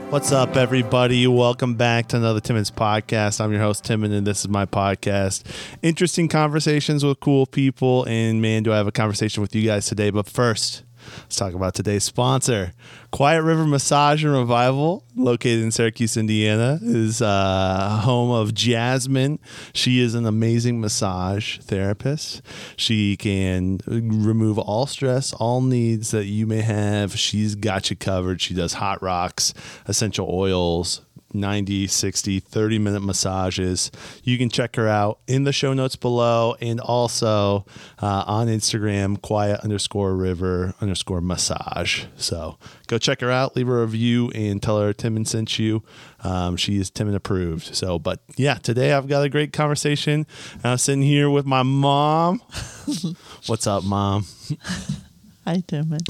What's up, everybody? Welcome back to another Timmons podcast. I'm your host, Timon, and this is my podcast. Interesting conversations with cool people, and man, do I have a conversation with you guys today. But first, let's talk about today's sponsor. Quiet River Massage and Revival, located in Syracuse, Indiana, is home of Jasmine. She is an amazing massage therapist. She can remove all stress, all needs that you may have. She's got you covered. She does hot rocks, essential oils, 90, 60, 30-minute massages. You can check her out in the show notes below and also on Instagram, quiet_river_massage. So go check her out, leave her a review, and tell her Timon sent you. She is Timon approved. So, but yeah, today I've got a great conversation. I'm sitting here with my mom. What's up, Mom? Hi, Timon.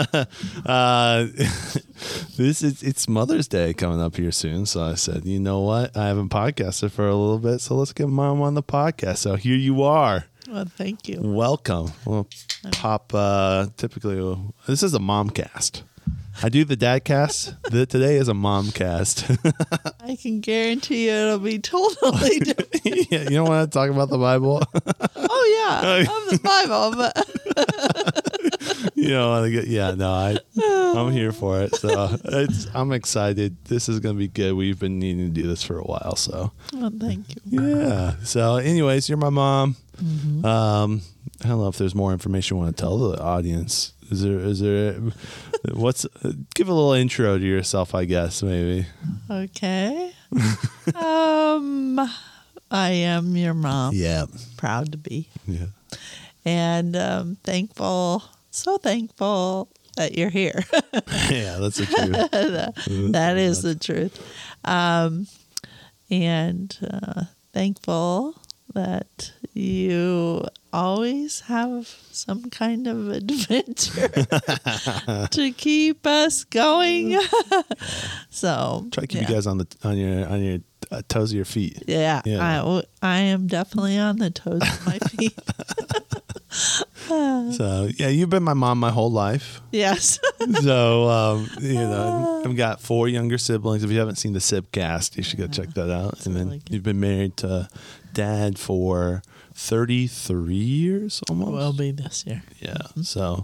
It's Mother's Day coming up here soon, so I said, you know what? I haven't podcasted for a little bit, so let's get Mom on the podcast. So here you are. Well, thank you. Welcome. We'll pop. Typically, this is a mom cast. I do the dad cast. Today is a mom cast. I can guarantee you it'll be totally different. Yeah, you don't want to talk about the Bible? Oh, yeah. I love the Bible, but... You know, I'm here for it. So I'm excited. This is going to be good. We've been needing to do this for a while. So, well, thank you. Yeah. So, anyways, you're my mom. Mm-hmm. I don't know if there's more information you want to tell the audience. Is there? Give a little intro to yourself, I guess, maybe. Okay. I am your mom. Yeah. Proud to be. Yeah. And so thankful that you're here. Yeah, that's the truth. That is the truth. And thankful that you always have some kind of adventure to keep us going. So try to keep you guys on your toes of your feet. Yeah. I am definitely on the toes of my feet. So yeah, you've been my mom my whole life. Yes. So I've got 4 younger siblings. If you haven't seen the Sibcast, you should go check that out. And then you've been married to Dad for 33 years almost. Will be this year. Yeah. So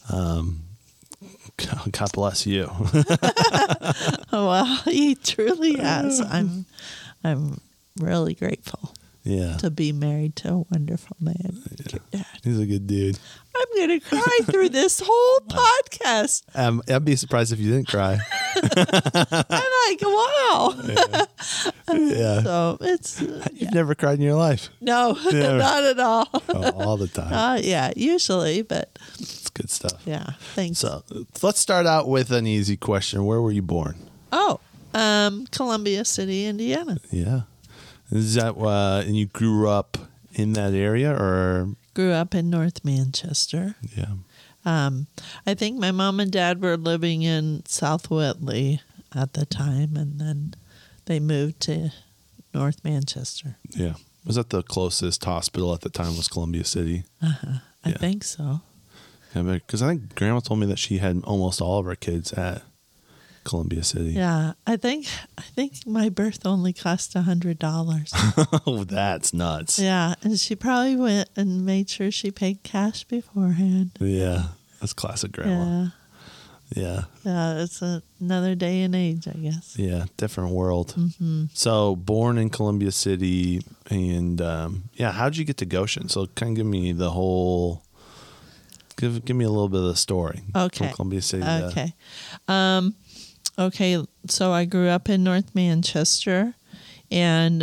God bless you. Well, he truly has. I'm really grateful. Yeah. To be married to a wonderful man. Yeah. Dad. He's a good dude. I'm going to cry through this whole podcast. I'd be surprised if you didn't cry. I'm like, wow. Yeah. So it's... You've never cried in your life? No, not at all. Oh, all the time. Yeah, usually, but... It's good stuff. Yeah, thanks. So let's start out with an easy question. Where were you born? Oh, Columbia City, Indiana. Yeah. Is that and you grew up in that area, or? Grew up in North Manchester. Yeah. I think my mom and dad were living in South Whitley at the time, and then they moved to North Manchester. Yeah. Was that the closest hospital at the time was Columbia City? I think so. Yeah, because I think Grandma told me that she had almost all of her kids at Columbia City. Yeah, I think my birth only cost $100. Oh, that's nuts. Yeah, and she probably went and made sure she paid cash beforehand. Yeah, that's classic Grandma. Yeah. Yeah, it's another day and age, I guess. Yeah, different world. Mm-hmm. So, born in Columbia City, and how'd you get to Goshen? So, kind of give me the whole. Give me a little bit of the story. Okay. From Columbia City. Okay. Okay, so I grew up in North Manchester, and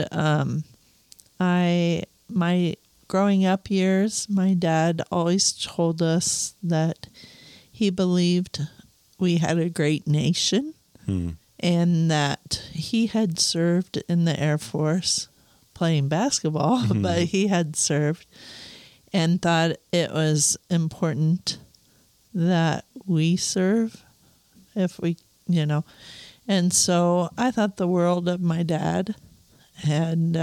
my growing up years, my dad always told us that he believed we had a great nation, and that he had served in the Air Force playing basketball, but he had served and thought it was important that we serve if we, And so I thought the world of my dad. And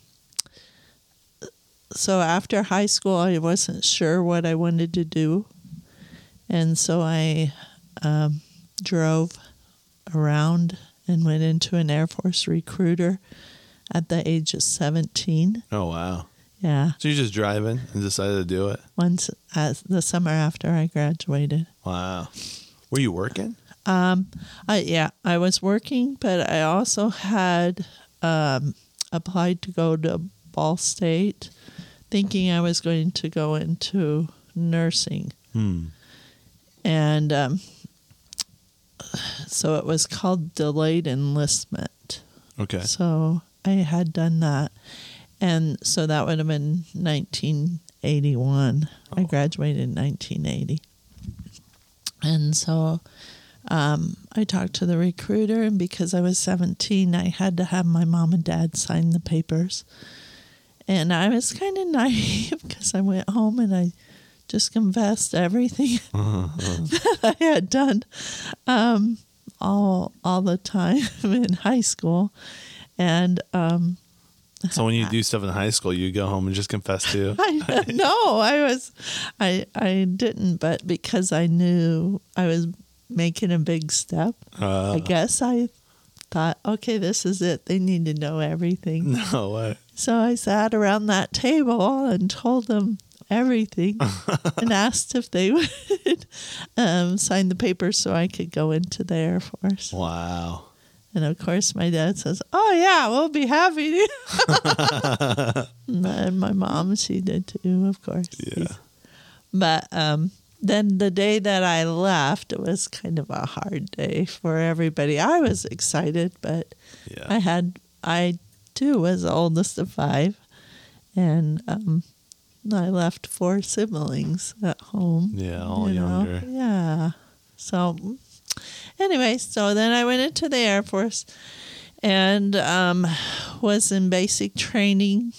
so after high school, I wasn't sure what I wanted to do. And so I drove around and went into an Air Force recruiter at the age of 17. Oh, wow. Yeah. So you're just driving and decided to do it? Once the summer after I graduated. Wow. Were you working? I was working, but I also had applied to go to Ball State, thinking I was going to go into nursing. And so it was called delayed enlistment. Okay. So I had done that. And so that would have been 1981. I graduated in 1980. And so I talked to the recruiter, and because I was 17, I had to have my mom and dad sign the papers. And I was kind of naive because I went home and I just confessed everything that I had done all the time in high school. And so when you do stuff in high school, you go home and just confess to? I didn't, but because I knew I was making a big step, I guess I thought, okay, this is it. They need to know everything. No way. So I sat around that table and told them everything and asked if they would sign the papers so I could go into the Air Force. Wow. And of course, my dad says, "Oh yeah, we'll be happy to." And my mom, she did too, of course. Yeah. But then the day that I left, it was kind of a hard day for everybody. I was excited, but yeah. I too was the oldest of 5, and I left 4 siblings at home. Yeah, all younger. Yeah. So anyway, so then I went into the Air Force and was in basic training,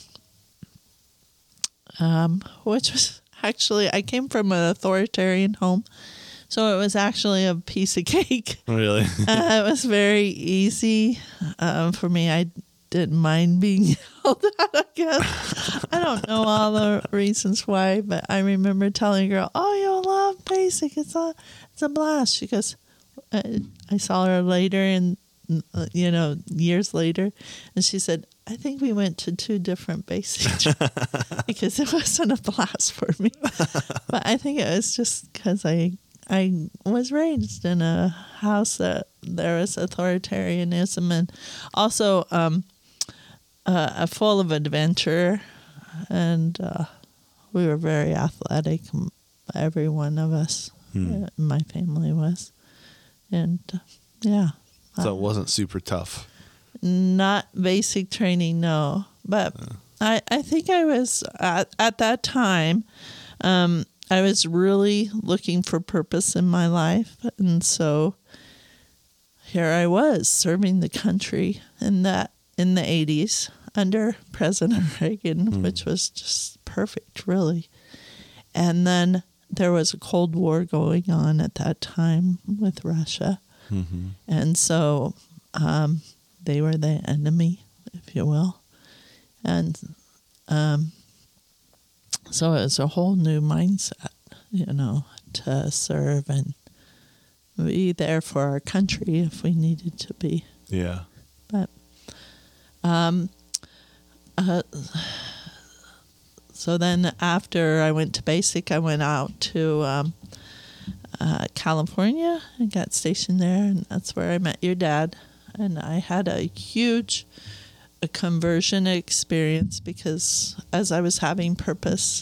which was actually, I came from an authoritarian home, so it was actually a piece of cake. Really? It was very easy for me. I didn't mind being yelled at, I guess. I don't know all the reasons why, but I remember telling a girl, "Oh, you'll love basic. It's a blast." She goes, I saw her later, and years later, and she said, "I think we went to 2 different basic because it wasn't a blast for me." But I think it was just because I was raised in a house that there was authoritarianism, and also full of adventure, and we were very athletic. Every one of us, my family was. And yeah. So it wasn't super tough? Not basic training, no. But I think I was, at that time, I was really looking for purpose in my life. And so here I was serving the country in the 80s under President Reagan, which was just perfect, really. And then there was a Cold War going on at that time with Russia. Mm-hmm. And so they were the enemy, if you will. And so it was a whole new mindset, to serve and be there for our country if we needed to be. Yeah. But so then after I went to basic, I went out to California and got stationed there, and that's where I met your dad. And I had a huge conversion experience because as I was having purpose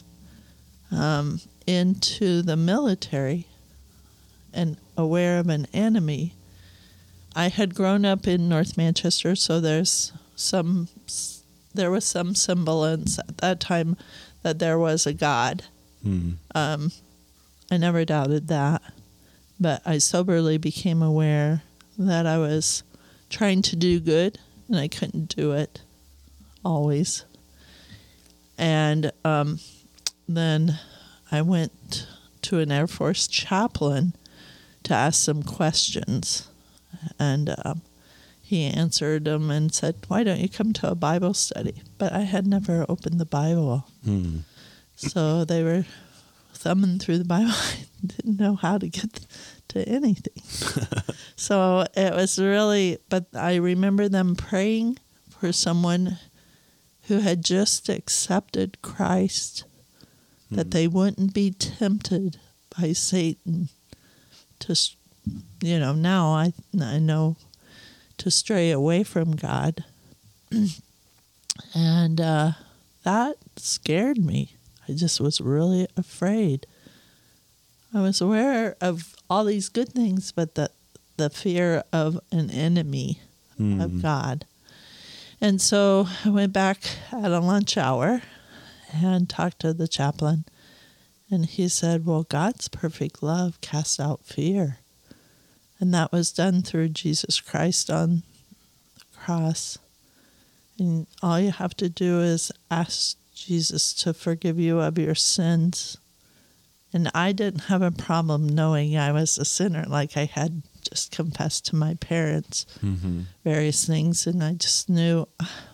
into the military and aware of an enemy, I had grown up in North Manchester, so there was some semblance at that time that there was a God. I never doubted that, but I soberly became aware that I was trying to do good and I couldn't do it always. And then I went to an Air Force chaplain to ask some questions, and he answered them and said, "Why don't you come to a Bible study?" But I had never opened the Bible. So they were thumbing through the Bible. I didn't know how to get to anything. So it was really, but I remember them praying for someone who had just accepted Christ, that they wouldn't be tempted by Satan to, now I know to stray away from God. And that scared me. I just was really afraid. I was aware of all these good things, but the fear of an enemy of God. And so I went back at a lunch hour and talked to the chaplain. And he said, well, God's perfect love casts out fear. And that was done through Jesus Christ on the cross. And all you have to do is ask Jesus to forgive you of your sins. And I didn't have a problem knowing I was a sinner, like I had just confessed to my parents various things. And I just knew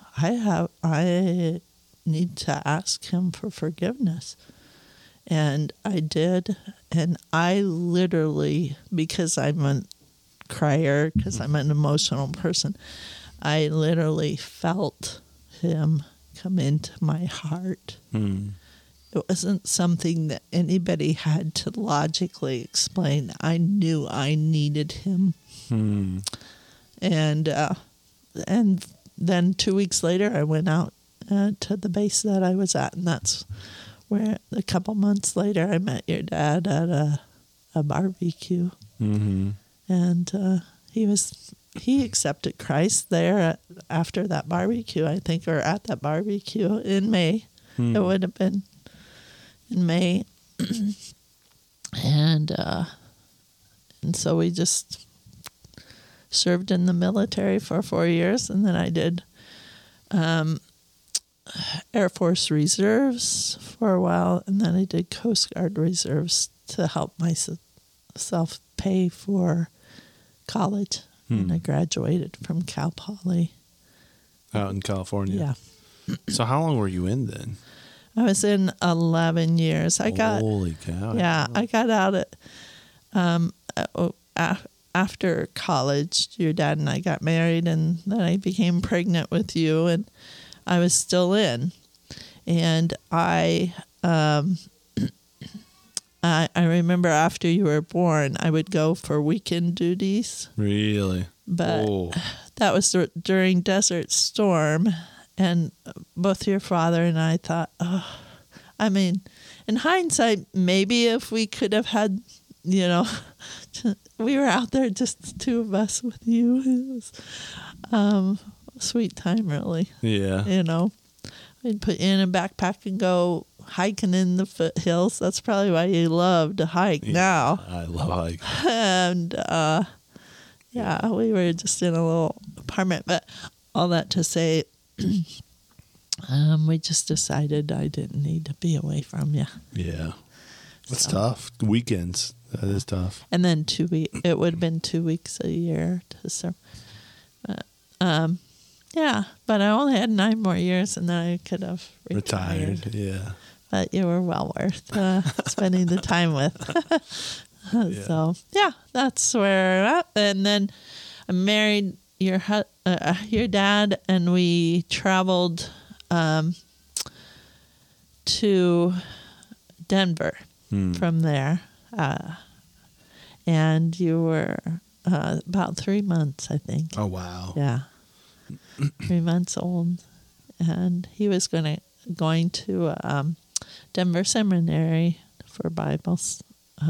I need to ask him for forgiveness. And I did. And I literally, because I'm a crier, because I'm an emotional person, I literally felt him come into my heart. It wasn't something that anybody had to logically explain. I knew I needed him. And then 2 weeks later, I went out to the base that I was at, and that's where a couple months later I met your dad at a barbecue. And he accepted Christ there after that barbecue, I think, or at that barbecue in May. It would have been in May. And so we just served in the military for 4 years, and then I did Air Force Reserves for a while, and then I did Coast Guard Reserves to help myself pay for college. And I graduated from Cal Poly. Out in California? Yeah. So how long were you in then? I was in 11 years. Holy cow. Yeah, I got out after college. Your dad and I got married, and then I became pregnant with you, and I was still in. And I remember after you were born, I would go for weekend duties. Really? But that was during Desert Storm, and both your father and I thought, I mean, in hindsight, maybe if we could have had, we were out there just the two of us with you. It was a sweet time, really. Yeah. We'd put you in a backpack and go hiking in the foothills. That's probably why you love to hike now. I love hiking. And we were just in a little apartment. But all that to say, we just decided I didn't need to be away from you. Yeah. That's tough. Weekends. That is tough. And then it would have been 2 weeks a year to serve. Yeah, but I only had 9 more years, and then I could have retired. Yeah. But you were well worth spending the time with. So, that's where we're at. And then I married your dad, and we traveled to Denver from there. And you were about 3 months, I think. Oh, wow. Yeah. 3 months old, and he was going to Denver Seminary for Bibles.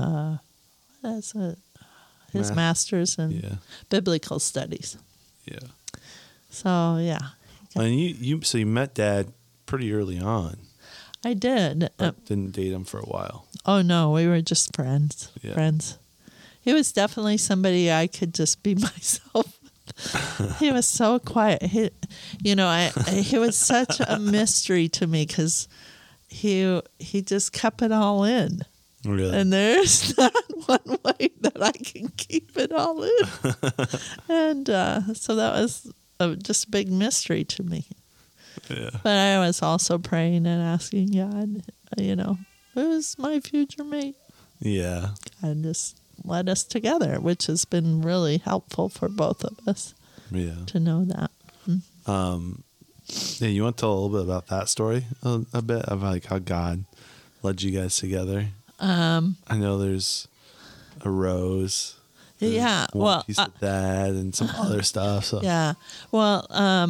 His master's in biblical studies. Yeah. So yeah. And you met Dad pretty early on. I did. But didn't date him for a while. Oh no, we were just friends. Yeah. Friends. He was definitely somebody I could just be myself. He was so quiet. He was such a mystery to me because he just kept it all in. Really? And there's not one way that I can keep it all in. And so that was just a big mystery to me. Yeah. But I was also praying and asking God, who's my future mate? Yeah. God just led us together, which has been really helpful for both of us to know that. Yeah, you want to tell a little bit about that story a bit of like how God led you guys together? I know there's a rose. Yeah, well, piece of that and some other stuff. So. Yeah, well,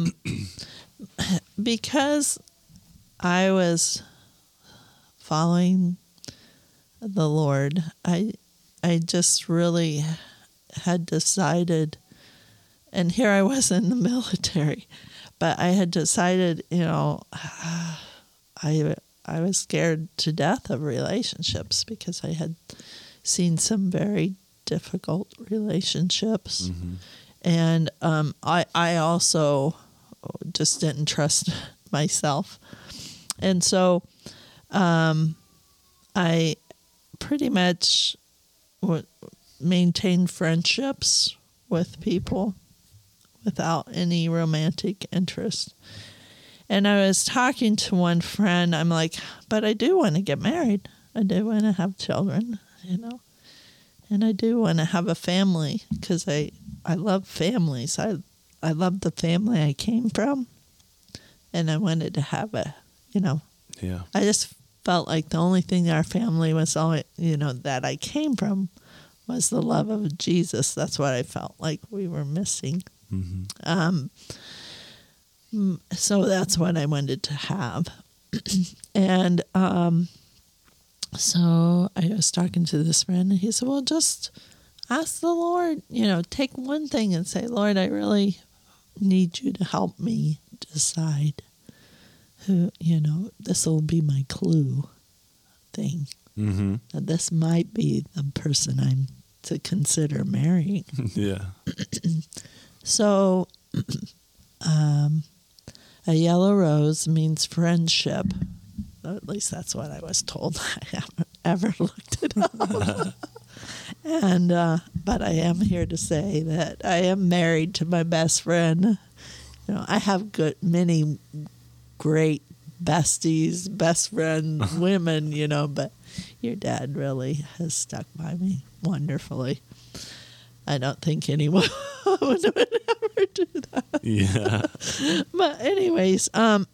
because I was following the Lord, I just really had decided, and here I was in the military, but I had decided, I was scared to death of relationships because I had seen some very difficult relationships. Mm-hmm. And I also just didn't trust myself. And so I pretty much maintained friendships with people without any romantic interest. And I was talking to one friend. I'm like, but I do want to get married. I do want to have children, And I do want to have a family because I love families. I love the family I came from. And I wanted to have Yeah. I just felt like the only thing our family was that I came from was the love of Jesus. That's what I felt like we were missing. Mm-hmm. So that's what I wanted to have. And so I was talking to this friend, and he said, well, just ask the Lord, take one thing and say, Lord, I really need you to help me decide who, this will be my clue thing. Mm-hmm. That this might be the person I'm to consider marrying. Yeah. So, a yellow rose means friendship. At least that's what I was told. I haven't ever looked it up. And but I am here to say that I am married to my best friend. I have many great besties, best friend women, but your dad really has stuck by me wonderfully. I don't think anyone would ever do that. Yeah. But anyways,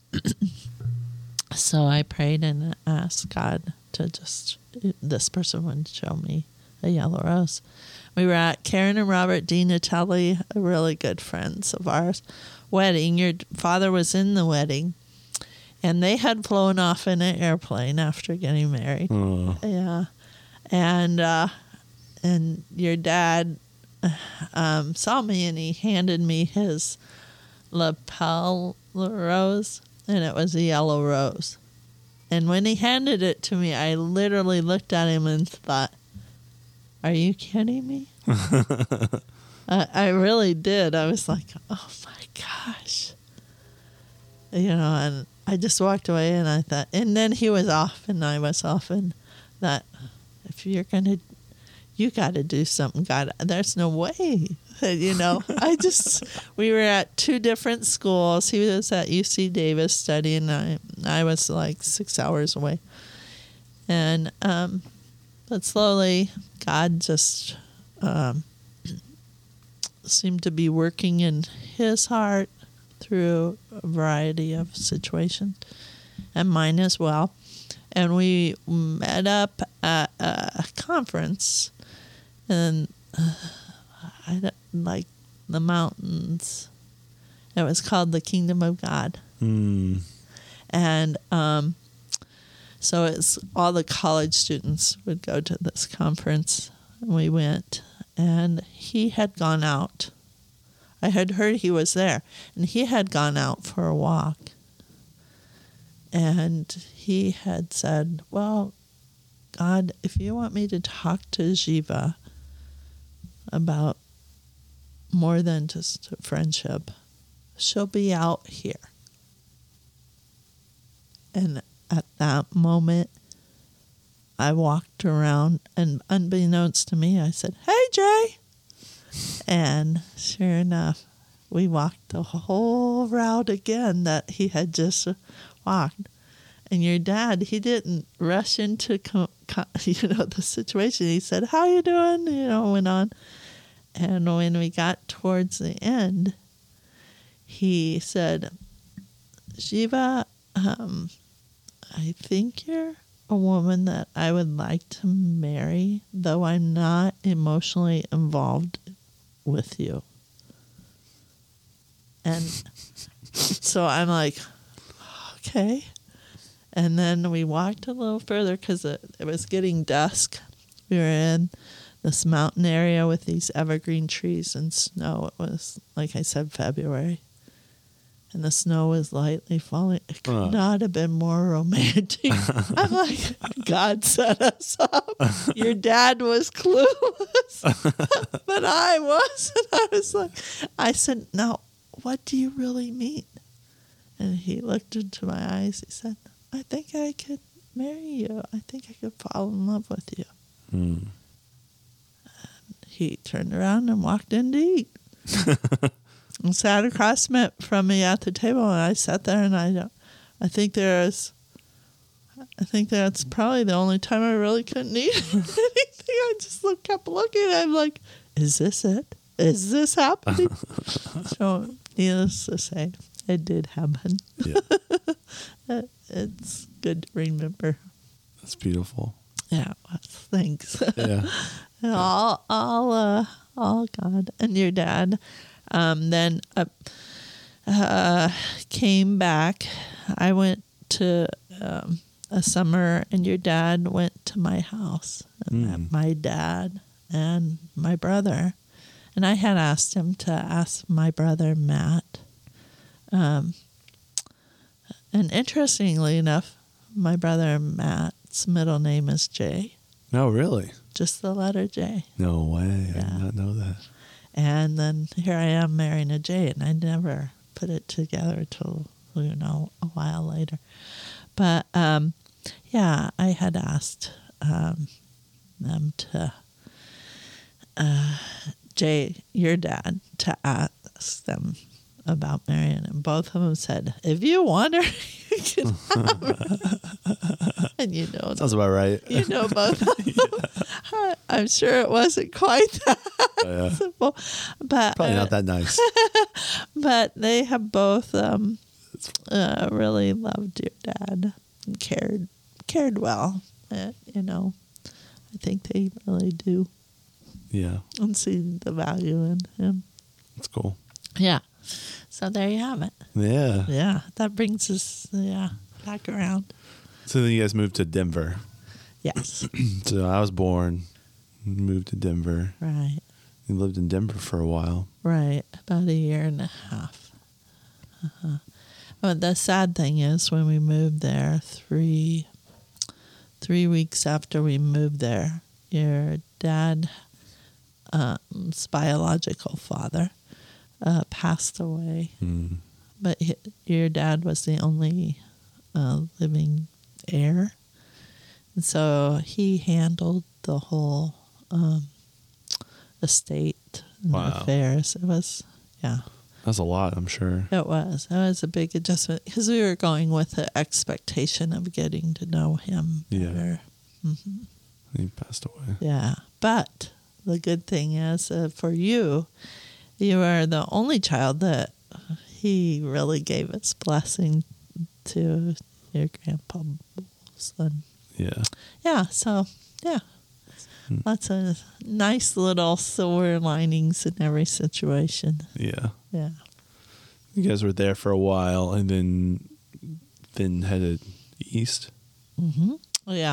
so I prayed and asked God to this person would show me a yellow rose. We were at Karen and Robert DiNatale, really good friends of ours, wedding. Your father was in the wedding, and they had flown off in an airplane after getting married. Oh. Yeah. And your dad saw me, and he handed me his lapel rose, and it was a yellow rose. And when he handed it to me, I literally looked at him and thought, are you kidding me? I really did. I was like, oh my gosh. And I just walked away, and I thought, and then he was off and I was off, and that if you're going to, you got to do something. God, there's no way, we were at two different schools. He was at UC Davis studying, and I was like 6 hours away. And, but slowly God just, seemed to be working in his heart through a variety of situations, and mine as well. And we met up at a conference, and I like the mountains. It was called the Kingdom of God. Mm. And so it's all the college students would go to this conference. And we went, and he had gone out. I had heard he was there, and he had gone out for a walk. And he had said, well, God, if you want me to talk to Jiva about more than just a friendship, she'll be out here. And at that moment, I walked around, and unbeknownst to me, I said, hey, Jay. And sure enough, we walked the whole route again that he had just walked. And your dad, he didn't rush into, the situation. He said, "How you doing?" Went on. And when we got towards the end, he said, "Shiva, I think you're a woman that I would like to marry, though I'm not emotionally involved with you." And so I'm like, okay. And then we walked a little further because it was getting dusk. We were in this mountain area with these evergreen trees and snow. It was, like I said, February. And the snow was lightly falling. It could not have been more romantic. I'm like, God set us up. Your dad was clueless, but I wasn't. I was like, I said, "Now, what do you really mean?" And he looked into my eyes. He said, "I think I could marry you. I think I could fall in love with you." And he turned around and walked in to eat. And sat across from me at the table, and I sat there, and I think that's probably the only time I really couldn't eat anything. I just kept looking at him like, is this it? Is this happening? So, needless to say, it did happen. Yeah. It's good to remember. That's beautiful. Yeah, thanks. Yeah. all God. And your dad then came back. I went to a summer, and your dad went to my house. And met my dad and my brother. And I had asked him to ask my brother, Matt. And interestingly enough, my brother Matt's middle name is Jay. No, really? Just the letter J. No way. Yeah. I did not know that. And then here I am marrying a J, and I never put it together till, a while later. But, yeah, I had asked them to, Jay, your dad, to ask them about marrying, and both of them said, "If you want her, you can have her." And sounds about right. Both of them. I'm sure it wasn't quite that simple, but Probably not that nice. But they have both really loved your dad and cared well. I think they really do. Yeah. And see the value in him. That's cool. Yeah. So there you have it. Yeah. Yeah. That brings us, back around. So then you guys moved to Denver. Yes. So I was born, moved to Denver. Right. You lived in Denver for a while. Right. About a year and a half. But the sad thing is when we moved there, 3 weeks after we moved there, your dad's biological father passed away. But your dad was the only living heir. And so he handled the whole estate and affairs. It was, That's a lot, I'm sure. It was. It was a big adjustment because we were going with the expectation of getting to know him better. Mm-hmm. He passed away. Yeah. But the good thing is for you are the only child that he really gave his blessing to your grandpa Bowles. And lots of nice little silver linings in every situation. Yeah. Yeah. You guys were there for a while and then headed east. Mm-hmm. Yeah.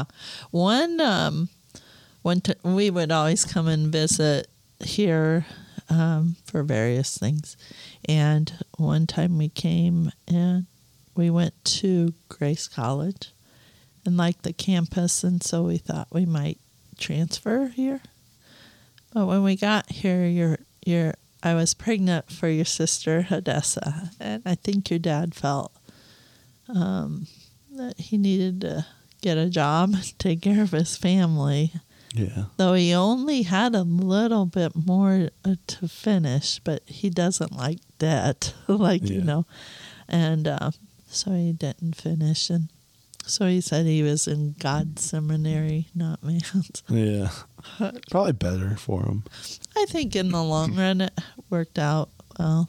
We would always come and visit here for various things. And one time we came and we went to Grace College and liked the campus, and so we thought we might transfer here. But when we got here, I was pregnant for your sister Odessa, and I think your dad felt that he needed to get a job and take care of his family. Yeah. Though he only had a little bit more to finish, but he doesn't like debt, and so he didn't finish. And So he said he was in God's seminary, not man's. Yeah. Probably better for him. I think in the long run it worked out well.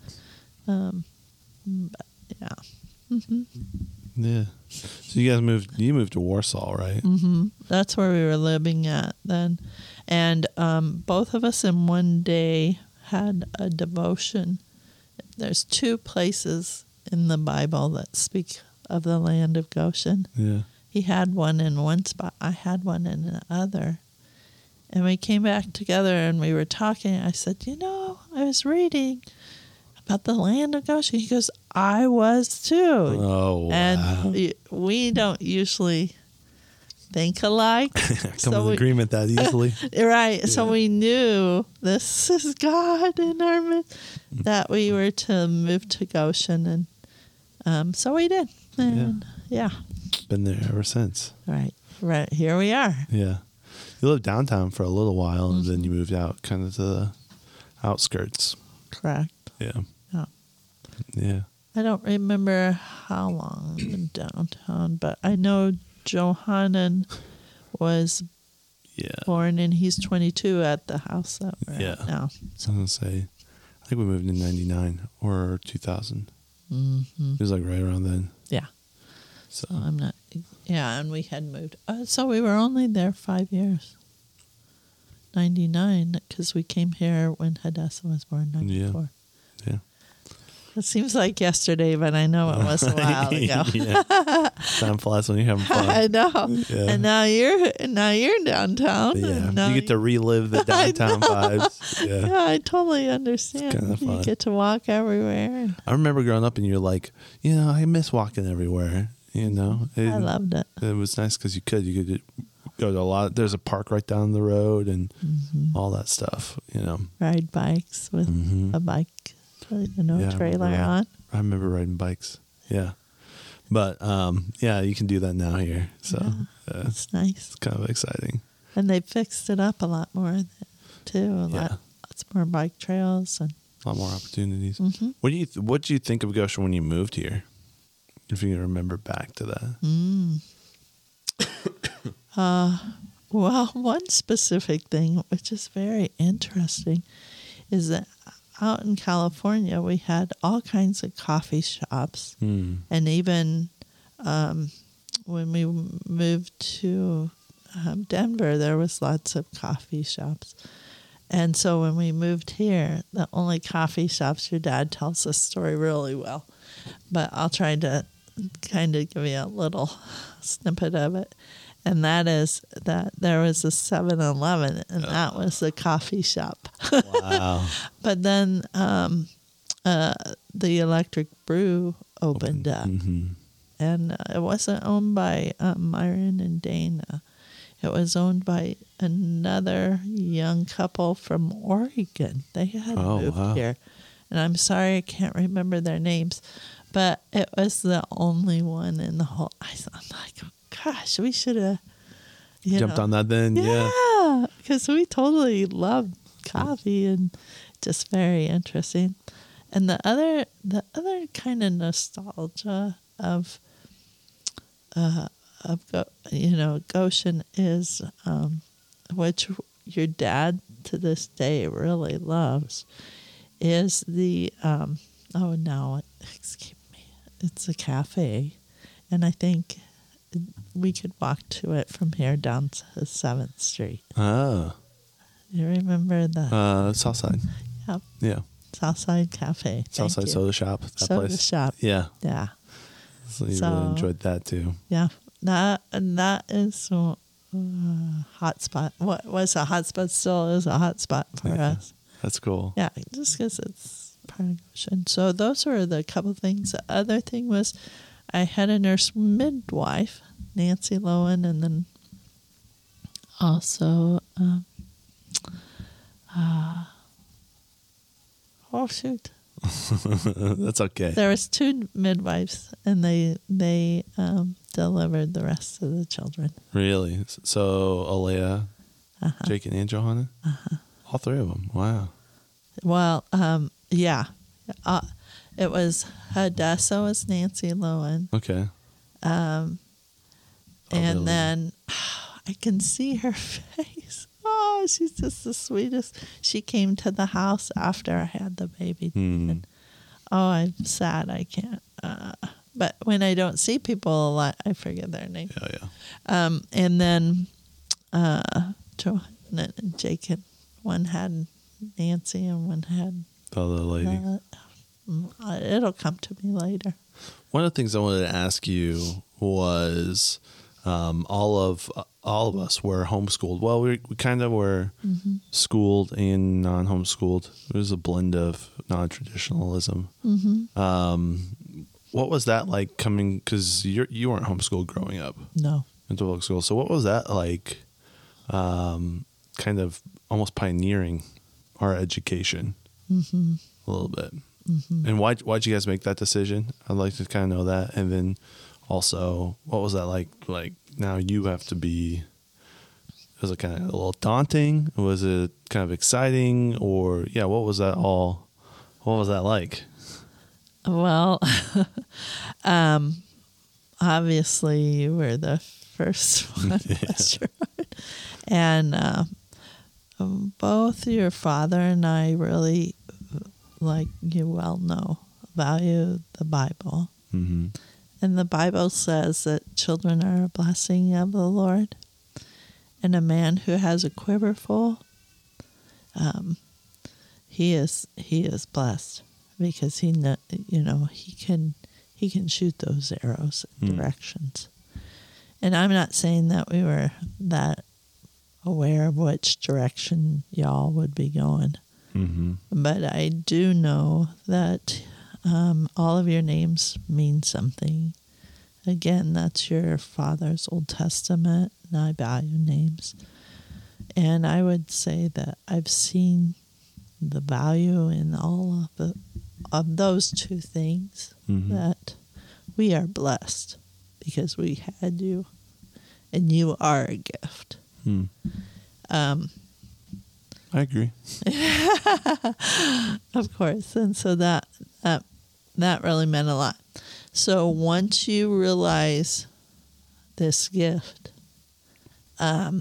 But yeah. Mm-hmm. Yeah. So you moved to Warsaw, right? Mm-hmm. That's where we were living at then. And both of us in one day had a devotion. There's 2 places in the Bible that speak of the land of Goshen. Yeah. He had one in one spot. I had one in the other. And we came back together and we were talking. I said, I was reading about the land of Goshen. He goes, I was too. Oh, wow. And we don't usually think alike. Come to agreement that easily. Right. Yeah. So we knew this is God in our midst, that we were to move to Goshen. And so we did. And yeah. Been there ever since. Right. Here we are. Yeah. You lived downtown for a little while, and then you moved out kind of to the outskirts. Correct. Yeah. Yeah. Yeah. I don't remember how long in downtown, but I know Johanan was born, and he's 22 at the house that we're at now. I was going to say, I think we moved in 99 or 2000. Mm-hmm. It was like right around then. Yeah. So I'm not. Yeah, and we had moved. So we were only there 5 years. 99, because we came here when Hadassah was born, 94. Yeah. It seems like yesterday, but I know it was a while ago. Time flies when you're having fun. I know. Yeah. And now you're downtown. Yeah. And now You get to relive the downtown vibes. Yeah. Yeah, I totally understand. It's kinda fun. You get to walk everywhere. I remember growing up and you're like, I miss walking everywhere. I loved it. It was nice because you could go to a lot. There's a park right down the road and all that stuff. Ride bikes with a bike, trailer on. I remember riding bikes. Yeah, but you can do that now here. So it's nice. It's kind of exciting. And they fixed it up a lot more too. Lots more bike trails and a lot more opportunities. Mm-hmm. What do you think of Goshen when you moved here? If you can remember back to that. Well, one specific thing, which is very interesting, is that out in California, we had all kinds of coffee shops. And even when we moved to Denver, there was lots of coffee shops. And so when we moved here, the only coffee shops, your dad tells this story really well, but I'll try to kind of give you a little snippet of it. And that is that there was a 7-Eleven, and that was the coffee shop. Wow. But then the Electric Brew opened up. Mm-hmm. And it wasn't owned by Myron and Dana. It was owned by another young couple from Oregon. They had moved here. And I'm sorry I can't remember their names. But it was the only one in the whole. I'm like, oh, gosh, we should have jumped on that then. Yeah, because we totally loved coffee and just very interesting. And the other kind of nostalgia of Goshen is, which your dad to this day really loves, is the excuse me, it's a cafe, and I think we could walk to it from here down to 7th Street. Oh. You remember the Southside. Yep. Yeah. Southside Cafe. Southside Soda Shop. That Soda place. Shop. Yeah. Yeah. So you really enjoyed that too. Yeah. That is a hot spot. What was a hot spot still is a hot spot for us. That's cool. Yeah, just because it's part of Goshen. So those were the couple things. The other thing was I had a nurse midwife, Nancy Lowen, and then also, shoot. That's okay. There was 2 midwives, and they delivered the rest of the children. Really? So Alea, Jake, and Johanna? All 3 of them. Wow. Well, yeah. It was Hadassah was Nancy Lowen. Okay. And then I can see her face. Oh, she's just the sweetest. She came to the house after I had the baby. And, oh, I'm sad I can't. But when I don't see people a lot, I forget their name. Yeah. And then Joanna and Jacob, one had Nancy and one had The other lady. It'll come to me later. One of the things I wanted to ask you was all of us were homeschooled. Well, we kind of were schooled and non-homeschooled. It was a blend of non-traditionalism. What was that like coming? Because you weren't homeschooled growing up. No. Into public school. So what was that like? Kind of almost pioneering our education a little bit. And why'd you guys make that decision? I'd like to kind of know that. And then also, what was that like? Like now you have to be. Was it kind of a little daunting? Was it kind of exciting? Or what was that all? What was that like? Well, obviously you were the first one, and both your father and I really, like you well know, value the Bible. And the Bible says that children are a blessing of the Lord, and a man who has a quiver full, he is blessed, because he can shoot those arrows in directions. And I'm not saying that we were that aware of which direction y'all would be going. But I do know that all of your names mean something. Again, that's your father's Old Testament, and I value names. And I would say that I've seen the value in all of those two things, that we are blessed because we had you, and you are a gift. I agree. Of course. And so that really meant a lot. So once you realize this gift, and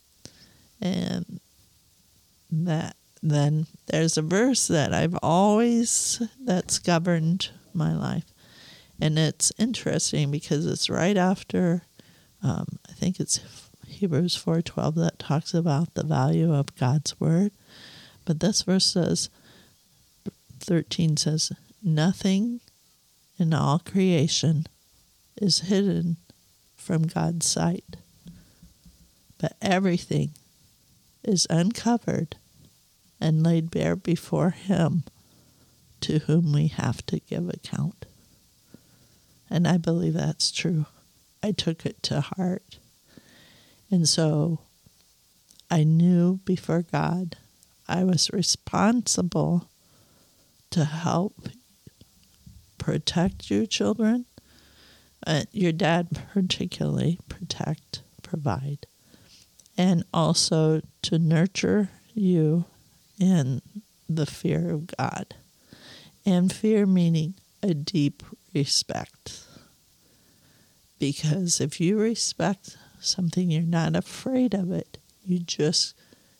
that, then there's a verse that that's governed my life. And it's interesting because it's right after, I think it's Hebrews 4:12 that talks about the value of God's word. But this verse 13 says, nothing in all creation is hidden from God's sight, but everything is uncovered and laid bare before him, to whom we have to give account. And I believe that's true. I took it to heart. And so I knew before God I was responsible to help protect your children, your dad particularly, protect, provide, and also to nurture you in the fear of God. And fear meaning a deep respect. Because if you respect something, you're not afraid of it. You just,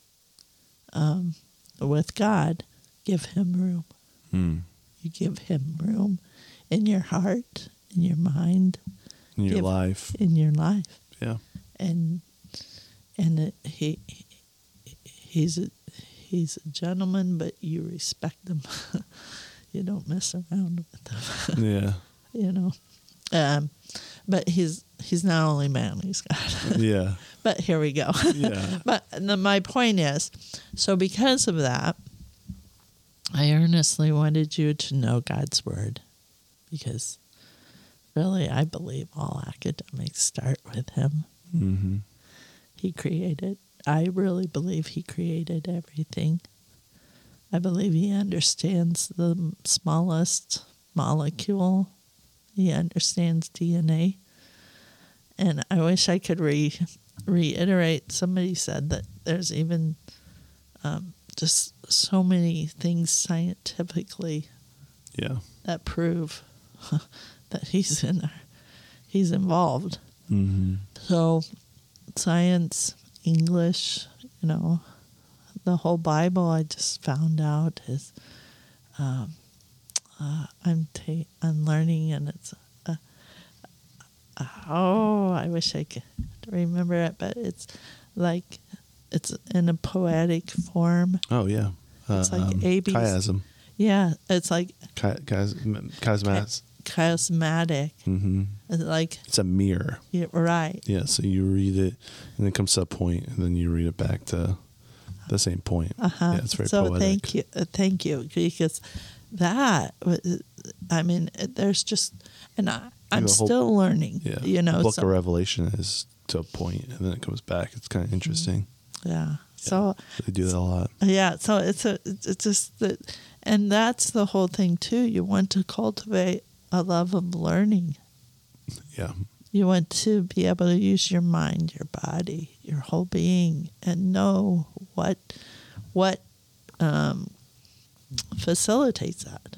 with God, give him room. You give him room in your heart, in your mind, in your life. In your life. Yeah. And he's a gentleman, but you respect him. You don't mess around with him. Yeah. But he's not only man, he's God. Yeah. But here we go. Yeah. But my point is, so because of that, I earnestly wanted you to know God's word, because really I believe all academics start with him. He created, I really believe he created everything. I believe he understands the smallest molecule. He understands DNA. And I wish I could reiterate, somebody said that there's even just so many things scientifically that prove that he's involved. Mm-hmm. So science, English, the whole Bible I just found out is I'm learning, and it's I wish I could remember it, but it's like it's in a poetic form. Oh yeah, It's like ABC. chiasm. Yeah, it's like Chiasmatic. charismatic. Mm-hmm. It's like, It's a mirror. yeah, right. Yeah, so you read it, and it comes to a point, and then you read it back to the same point. Uh-huh. Yeah, it's very so poetic. thank you, because that, I mean, there's just, and I'm the whole- still learning. Yeah, The Book of Revelation is to a point, and then it comes back. It's kind of interesting. Yeah. So They do that a lot. yeah, so it's just that, and that's the whole thing too. You want to cultivate a love of learning. Yeah. You want to be able to use your mind, your body, your whole being, and know what facilitates that.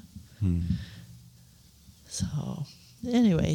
So anyway,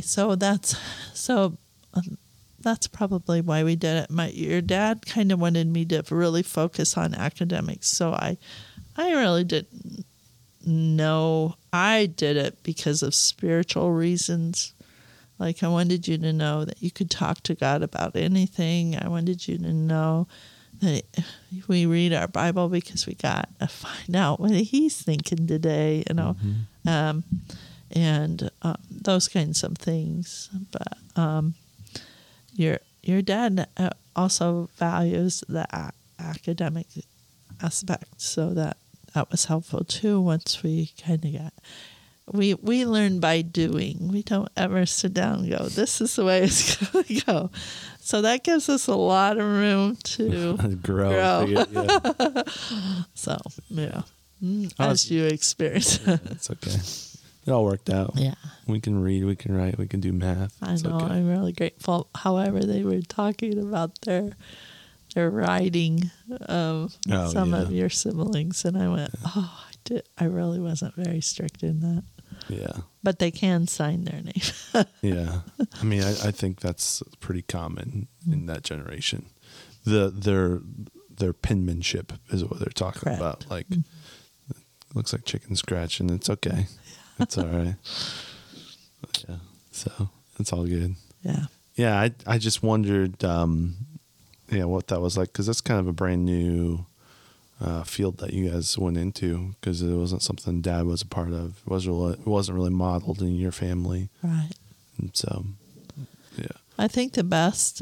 that's probably why we did it. Your dad kind of wanted me to really focus on academics, so I really didn't know. I did it because of spiritual reasons. Like, I wanted you to know that you could talk to God about anything. I wanted you to know that we read our Bible because we got to find out what He's thinking today, and those kinds of things. But your dad also values the academic aspect, so that was helpful too. Once we kind of got. We learn by doing. We don't ever sit down and go, this is the way it's going to go. So that gives us a lot of room to grow. Yeah. So, yeah. As you experience. It's okay. It all worked out. Yeah. We can read, we can write, we can do math. I It's know. okay. I'm really grateful. However, they were talking about their writing of some of your siblings. And I went, I really wasn't very strict in that. Yeah. But they can sign their name. Yeah. I mean, I think that's pretty common in that generation. Their penmanship is what they're talking Correct. about. Like, it looks like chicken scratch, and it's okay. It's all right. But yeah. So it's all good. Yeah. Yeah. I just wondered, what that was like, because that's kind of a brand new field that you guys went into, because it wasn't something Dad was a part of. It wasn't really modeled in your family. Right. And so, yeah. I think the best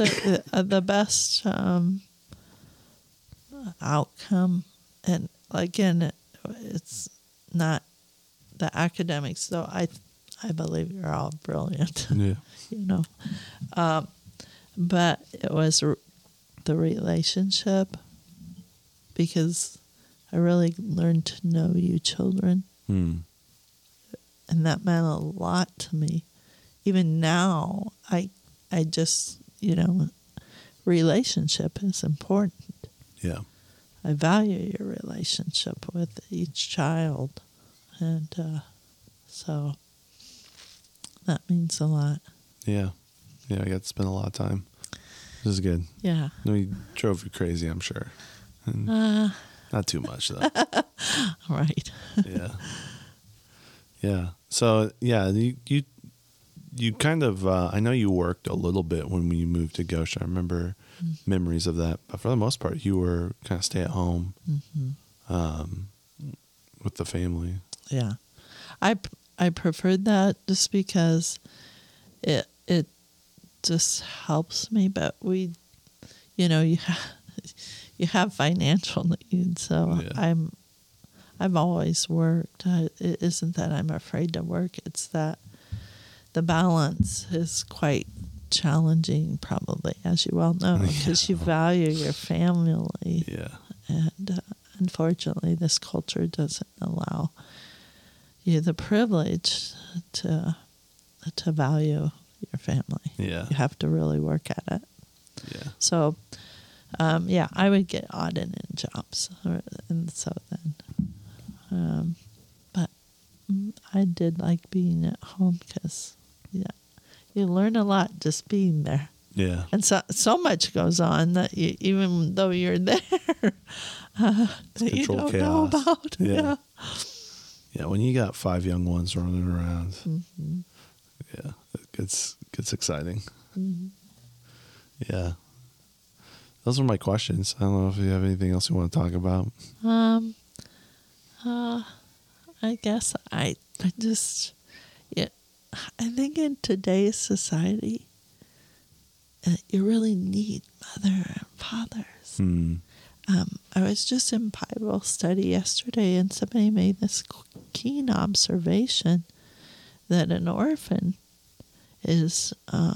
outcome, and again, it's not the academics, though I believe you're all brilliant. Yeah. But it was the relationship, because I really learned to know you children. And that meant a lot to me. Even now, I just, relationship is important. Yeah. I value your relationship with each child. And so that means a lot. Yeah. Yeah, I got to spend a lot of time. This is good. Yeah. We drove you crazy, I'm sure. And not too much, though. Right. Yeah. Yeah. So, yeah, you kind of, I know you worked a little bit when you moved to Goshen. I remember memories of that. But for the most part, you were kind of stay at home with the family. Yeah. I preferred that just because it just helps me, but you have financial needs, so Yeah. I've always worked. It isn't that I'm afraid to work, it's that the balance is quite challenging, probably, as you well know, because you value your family. Yeah. And unfortunately, this culture doesn't allow you the privilege to value your family. Yeah. You have to really work at it. Yeah. So, I would get odd and end jobs, and so then, but I did like being at home because, you learn a lot just being there. Yeah. And so much goes on that even though you're there, that you controlled don't know chaos. about. Yeah. Yeah, when you got 5 young ones running around, Mm-hmm. yeah, it gets exciting. Mm-hmm. Yeah. Those are my questions. I don't know if you have anything else you want to talk about. I guess I just, yeah, I think in today's society, you really need mother and fathers. I was just in Bible study yesterday, and somebody made this keen observation that an orphan is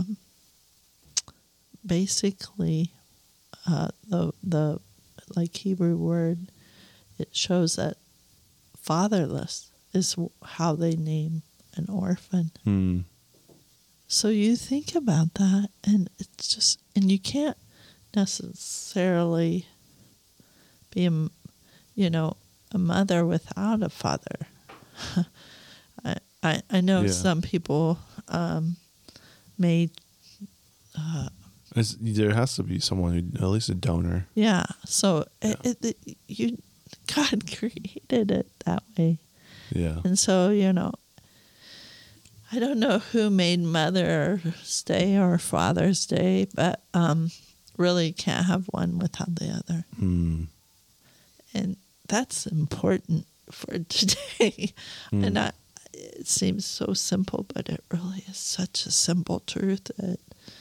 basically the like Hebrew word. It shows that fatherless is how they name an orphan. So you think about that, and it's just, and you can't necessarily be a mother without a father. I know some people made. There has to be someone who, at least a donor. Yeah, so God created it that way. Yeah. And so, I don't know who made Mother's Day or Father's Day, but really can't have one without the other. And that's important for today. And it seems so simple, but it really is such a simple truth that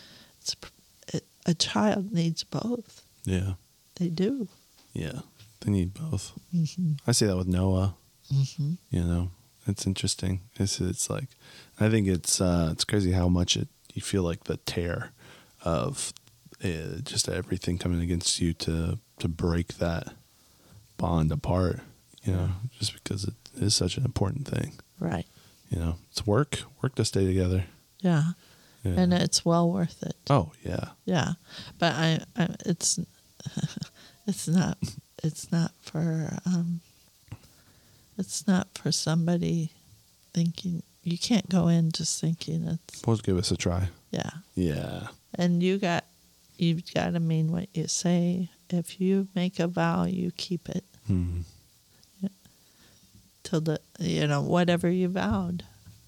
a child needs both. Yeah. They do. Yeah. They need both. Mm-hmm. I say that with Noah. Mm-hmm. It's interesting. It's like, I think it's crazy how much you feel like the tear of just everything coming against you to break that bond apart, just because it is such an important thing. Right. It's work to stay together. Yeah. Yeah. And it's well worth it. Oh, yeah. Yeah. But it's not for somebody thinking. You can't go in just thinking it's. Suppose give us a try. Yeah. Yeah. And you've got to mean what you say. If you make a vow, you keep it. Yeah. Till whatever you vowed.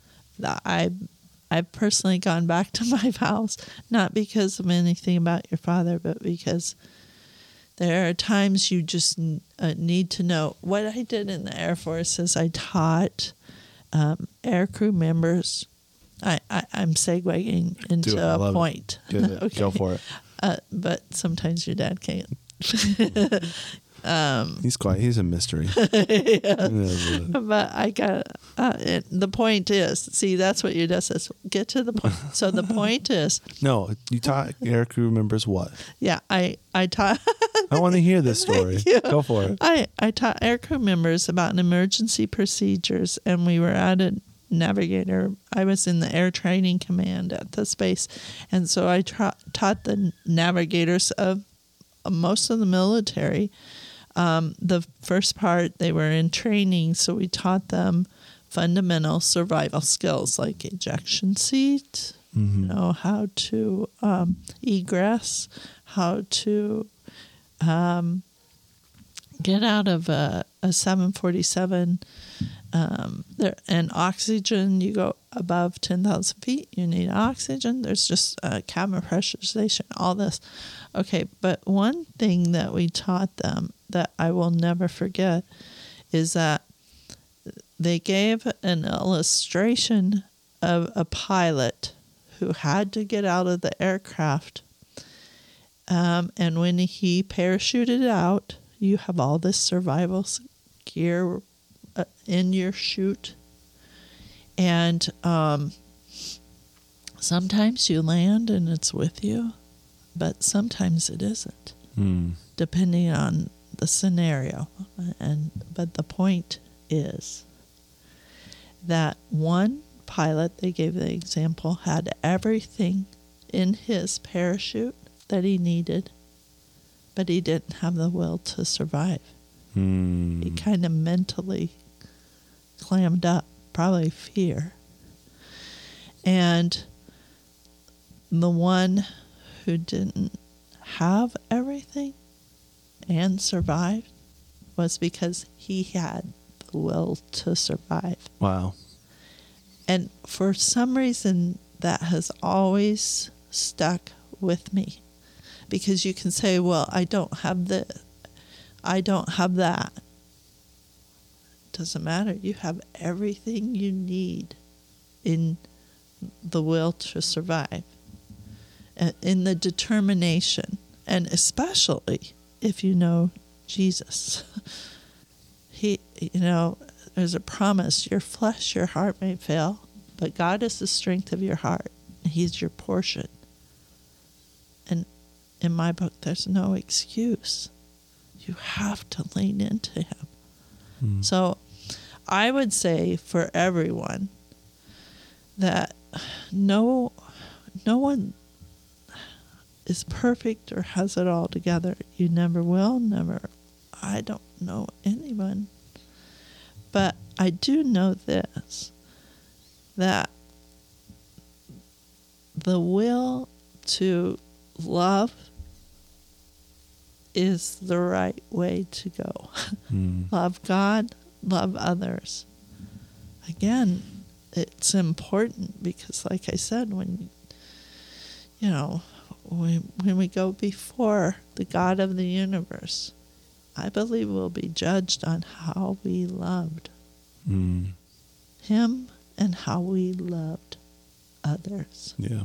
I've personally gone back to my vows, not because of anything about your father, but because there are times you just need to know. What I did in the Air Force is I taught aircrew members. I'm segueing into a point. Okay. Go for it. But sometimes your dad can't. He's quiet. He's a mystery. But I got the point is, see, that's what your dad says. Get to the point. So the point is, no, you taught air crew members what? Yeah, I taught. I want to hear this story. Go for it. I taught air crew members about emergency procedures, and we were at a navigator. I was in the air training command at the space, and so I taught the navigators of most of the military. The first part, they were in training, so we taught them fundamental survival skills like ejection seat, how to egress, how to get out of a 747. And oxygen, you go above 10,000 feet, you need oxygen. There's just cabin pressurization, all this. Okay, but one thing that we taught them that I will never forget is that they gave an illustration of a pilot who had to get out of the aircraft. And when he parachuted out, you have all this survival gear in your chute. And sometimes you land and it's with you, but sometimes it isn't, depending on the scenario. But the point is that one pilot, they gave the example, had everything in his parachute that he needed, but he didn't have the will to survive. He kind of mentally clammed up, probably fear. And the one who didn't have everything and survived was because he had the will to survive. Wow. And for some reason, that has always stuck with me. Because you can say, well, I don't have this, I don't have that. Doesn't matter. You have everything you need in the will to survive, in the determination, and especially if you know Jesus. There's a promise, your flesh, your heart may fail, but God is the strength of your heart. He's your portion. And in my book, there's no excuse. You have to lean into him. So I would say for everyone that no one is perfect or has it all together. You never will, never. I don't know anyone. But I do know this, that the will to love is the right way to go. Love God, love others. Again, it's important because, like I said, when we go before the God of the universe, I believe we'll be judged on how we loved him and how we loved others. Yeah.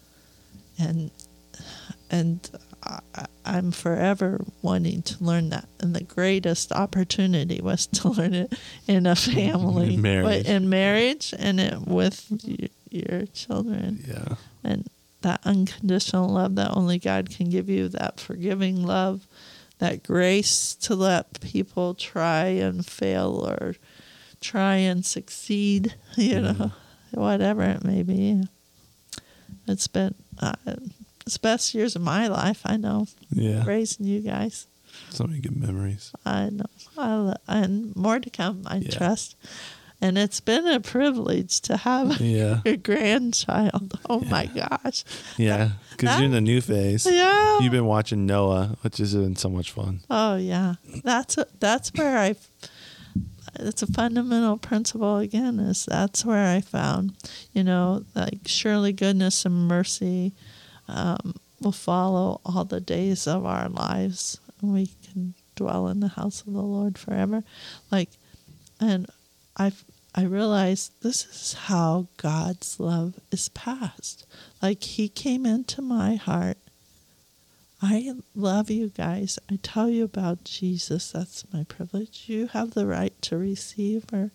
And I'm forever wanting to learn that. And the greatest opportunity was to learn it in a family. In marriage and with your children. Yeah. And that unconditional love that only God can give you, that forgiving love, that grace to let people try and fail or try and succeed, whatever it may be. It's been the best years of my life, I know. Yeah. Raising you guys. So many good memories. I know. And more to come, I trust. And it's been a privilege to have your grandchild. Oh, my gosh. Yeah, because you're in the new phase. Yeah. You've been watching Noah, which has been so much fun. Oh, yeah. That's where it's a fundamental principle, again, is that's where I found, like surely goodness and mercy will follow all the days of our lives. And we can dwell in the house of the Lord forever. And I realized this is how God's love is passed. Like he came into my heart. I love you guys. I tell you about Jesus. That's my privilege. You have the right to receive, or,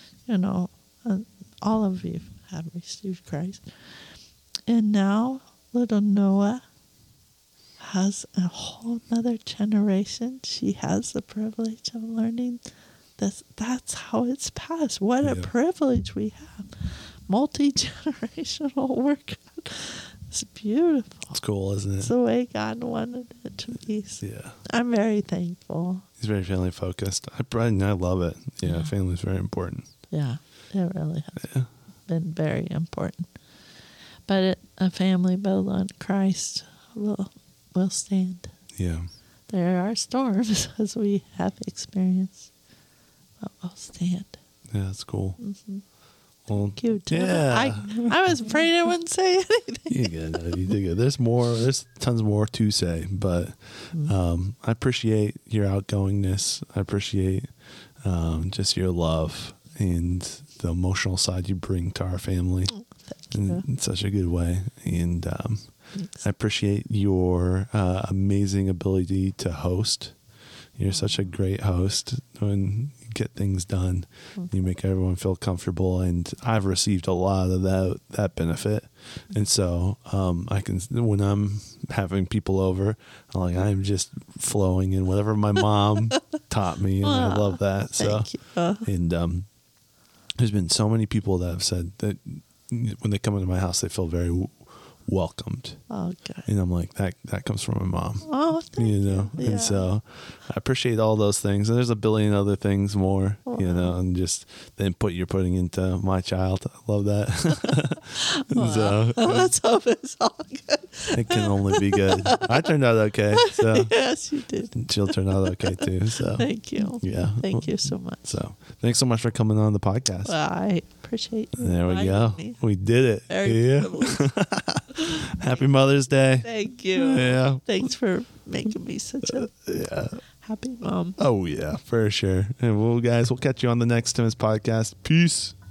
all of you have received Christ. And now little Noah has a whole nother generation. She has the privilege of learning. That's how it's passed. What a privilege we have. Multi-generational work. It's beautiful. It's cool, isn't it? It's the way God wanted it to be. Yeah. I'm very thankful. He's very family focused. I love it. Yeah, family is very important. Yeah, it really has been very important. But a family built on Christ will stand. Yeah. There are storms, as we have experienced. I'll stand. Yeah, that's cool. Mm-hmm. Well, Thank you, Tim. yeah. I was afraid I wouldn't say anything. You did good. There's tons more to say, but I appreciate your outgoingness. I appreciate just your love and the emotional side you bring to our family in such a good way. And I appreciate your amazing ability to host. You're such a great host when you get things done. You make everyone feel comfortable, and I've received a lot of that benefit. And so I can, when I'm having people over, I'm just flowing in whatever my mom taught me, and I love that. So, and there's been so many people that have said that when they come into my house, they feel very welcomed. Oh, good. And I'm like, that comes from my mom. Oh, thank You know, you. Yeah. and so I appreciate all those things. And there's a billion other things more, you know, and just the input you're putting into my child. I love that. So Let's hope it's all good. it can only be good. I turned out okay. So Yes, you did. she'll turn out okay too. So Thank you. yeah. Thank you so much. So thanks so much for coming on the podcast. I appreciate you. There we inviting go. me. We did it. Very Yeah. privileged. Happy Mother's Day. Thank you. Yeah. Thanks for making me such a happy mom. Oh yeah, for sure. And we'll catch you on the next Timmons podcast. Peace.